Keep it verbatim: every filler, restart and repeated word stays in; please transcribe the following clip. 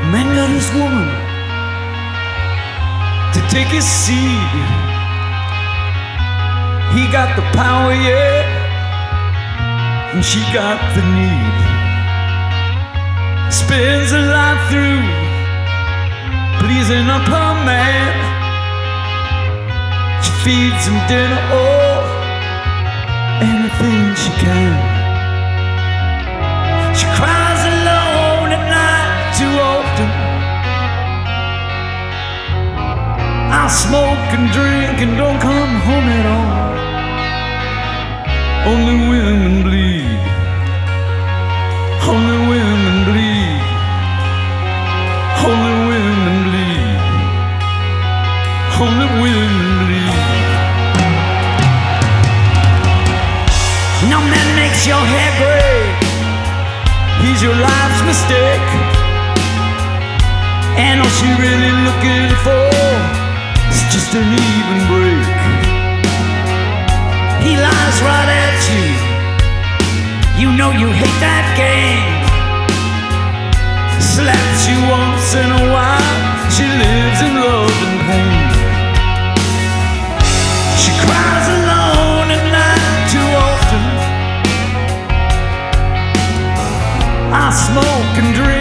Man got his woman to take his seed. He got the power, yeah, and she got the need. Spends a life through pleasing up her man. She feeds him dinner, oh, anything she can. She cries alone at night too often. I smoke and drink and don't come home at all. Only women bleed. Only women bleed. Only women bleed. Only women bleed. No man makes your hair gray. He's your life's mistake. And all she really looking for is just an even break. He lies right at you. You know you hate that game. Slaps you once in a while. She lives in love and pain. She cries alone at night too often. I smoke and drink